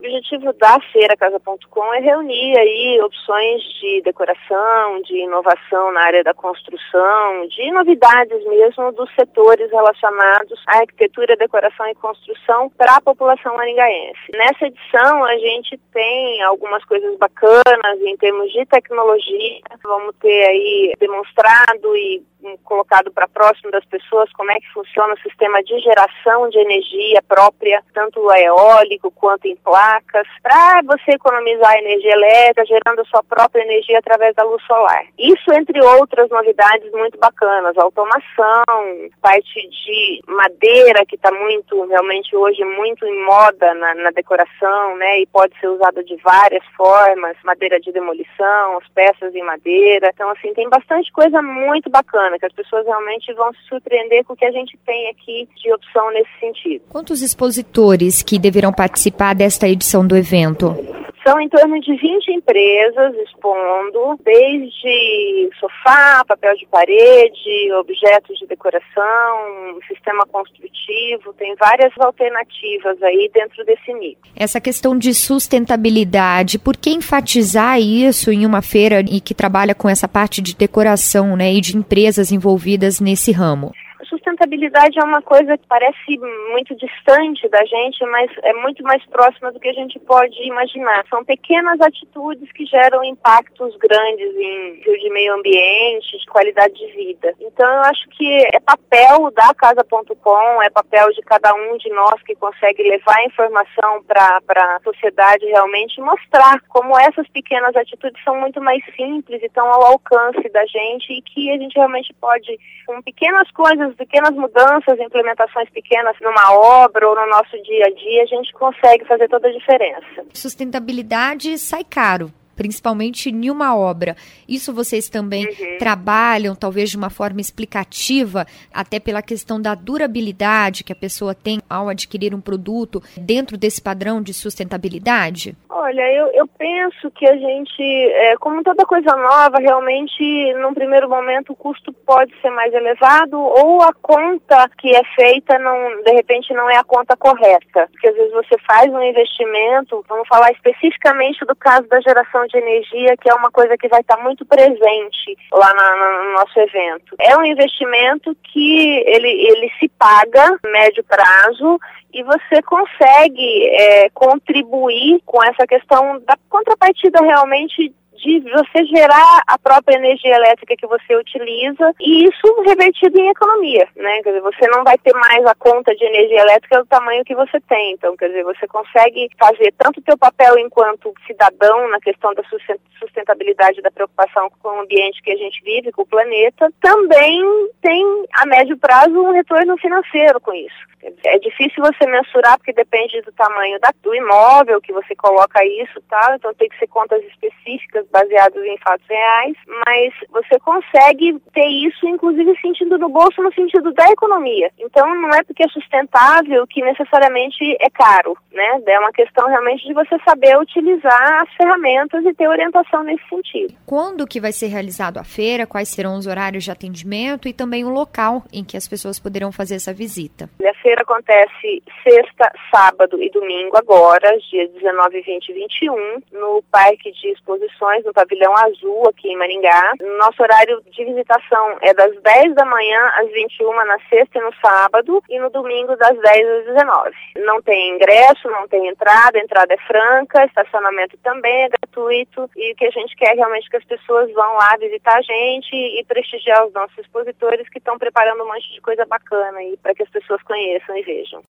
O objetivo da Feira Casa.com é reunir aí opções de decoração, de inovação na área da construção, de novidades mesmo dos setores relacionados à arquitetura, decoração e construção para a população maringaense. Nessa edição a gente tem algumas coisas bacanas em termos de tecnologia. Vamos ter aí demonstrado e colocado para próximo das pessoas como é que funciona o sistema de geração de energia própria, tanto eólico quanto em placas, para você economizar energia elétrica, gerando a sua própria energia através da luz solar. Isso entre outras novidades muito bacanas, automação, parte de madeira que está realmente hoje muito em moda na decoração, né, e pode ser usada de várias formas, madeira de demolição, as peças em madeira. Então, assim, tem bastante coisa muito bacana, que as pessoas realmente vão se surpreender com o que a gente tem aqui de opção nesse sentido. Quantos expositores que deverão participar desta edição do evento? São em torno de 20 empresas expondo, desde sofá, papel de parede, objetos de decoração, sistema construtivo, tem várias alternativas aí dentro desse nicho. Essa questão de sustentabilidade, por que enfatizar isso em uma feira e que trabalha com essa parte de decoração, né, e de empresas envolvidas nesse ramo? Sustentabilidade é uma coisa que parece muito distante da gente, mas é muito mais próxima do que a gente pode imaginar. São pequenas atitudes que geram impactos grandes em de meio ambiente, de qualidade de vida. Então eu acho que é papel da Casa.com, é papel de cada um de nós que consegue levar a informação para a sociedade realmente, mostrar como essas pequenas atitudes são muito mais simples e estão ao alcance da gente e que a gente realmente pode, com pequenas coisas, pequenas mudanças, implementações pequenas numa obra ou no nosso dia a dia, a gente consegue fazer toda a diferença. Sustentabilidade sai caro, principalmente em uma obra. Isso vocês também trabalham, talvez de uma forma explicativa, até pela questão da durabilidade que a pessoa tem ao adquirir um produto dentro desse padrão de sustentabilidade? Olha, eu penso que a gente, como toda coisa nova, realmente, num primeiro momento, o custo pode ser mais elevado ou a conta que é feita, de repente, não é a conta correta. Porque às vezes você faz um investimento, vamos falar especificamente do caso da geração de energia, que é uma coisa que vai estar muito presente lá no nosso evento. É um investimento que ele se paga a médio prazo e você consegue contribuir com essa questão da contrapartida realmente de você gerar a própria energia elétrica que você utiliza e isso revertido em economia, né? Quer dizer, você não vai ter mais a conta de energia elétrica do tamanho que você tem. Então, quer dizer, você consegue fazer tanto o teu papel enquanto cidadão na questão da sustentabilidade, da preocupação com o ambiente que a gente vive, com o planeta, também tem a médio prazo um retorno financeiro com isso. É difícil você mensurar porque depende do tamanho do imóvel que você coloca isso, tá? Então tem que ser contas específicas baseadas em fatos reais, mas você consegue ter isso inclusive sentindo no bolso no sentido da economia. Então não é porque é sustentável que necessariamente é caro, né? É uma questão realmente de você saber utilizar as ferramentas e ter orientação nesse sentido. Quando que vai ser realizado a feira? Quais serão os horários de atendimento e também o local em que as pessoas poderão fazer essa visita? A feira acontece sexta, sábado e domingo agora, dias 19, 20 e 21, no Parque de Exposições, no Pavilhão Azul, aqui em Maringá. Nosso horário de visitação é das 10 da manhã às 21 na sexta e no sábado, e no domingo das 10 às 19. Não tem ingresso, não tem entrada, a entrada é franca, estacionamento também é gratuito, e o que a gente quer realmente é que as pessoas vão lá visitar a gente e prestigiar os nossos expositores que estão preparando um monte de coisa bacana aí para que as pessoas conheçam e vejam.